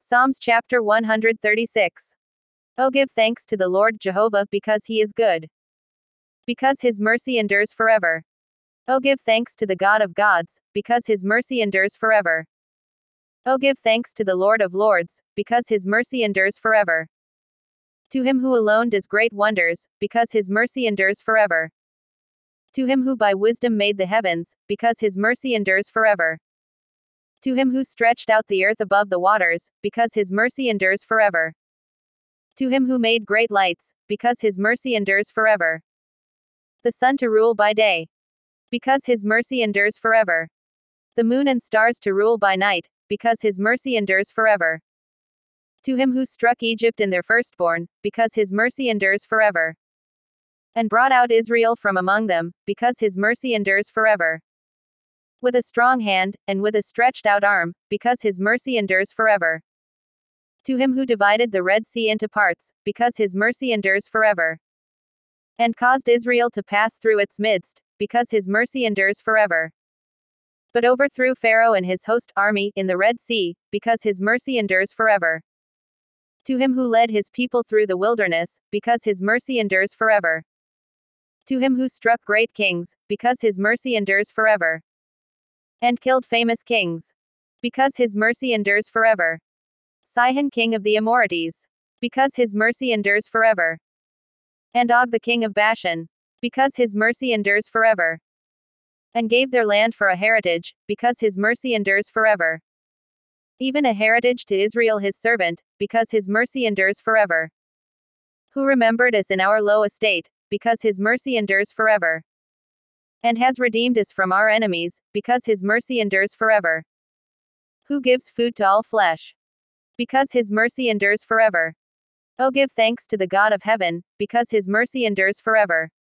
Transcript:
Psalms chapter 136. Oh, give thanks to the Lord Jehovah because he is good, because his mercy endures forever. Oh, give thanks to the God of gods, because his mercy endures forever. Oh, give thanks to the Lord of lords, because his mercy endures forever. To him who alone does great wonders, because his mercy endures forever. To him who by wisdom made the heavens, because his mercy endures forever. To him who stretched out the earth above the waters, because his mercy endures forever. To him who made great lights, because his mercy endures forever. The sun to rule by day, because his mercy endures forever. The moon and stars to rule by night, because his mercy endures forever. To him who struck Egypt in their firstborn, because his mercy endures forever. And brought out Israel from among them, because his mercy endures forever. With a strong hand, and with a stretched out arm, because his mercy endures forever. To him who divided the Red Sea into parts, because his mercy endures forever. And caused Israel to pass through its midst, because his mercy endures forever. But overthrew Pharaoh and his host army in the Red Sea, because his mercy endures forever. To him who led his people through the wilderness, because his mercy endures forever. To him who struck great kings, because his mercy endures forever. And killed famous kings, because his mercy endures forever. Sihon king of the Amorites, because his mercy endures forever. And Og the king of Bashan, because his mercy endures forever. And gave their land for a heritage, because his mercy endures forever. Even a heritage to Israel his servant, because his mercy endures forever. Who remembered us in our low estate, because his mercy endures forever. And has redeemed us from our enemies, because his mercy endures forever. Who gives food to all flesh, because his mercy endures forever. Oh, give thanks to the God of heaven, because his mercy endures forever.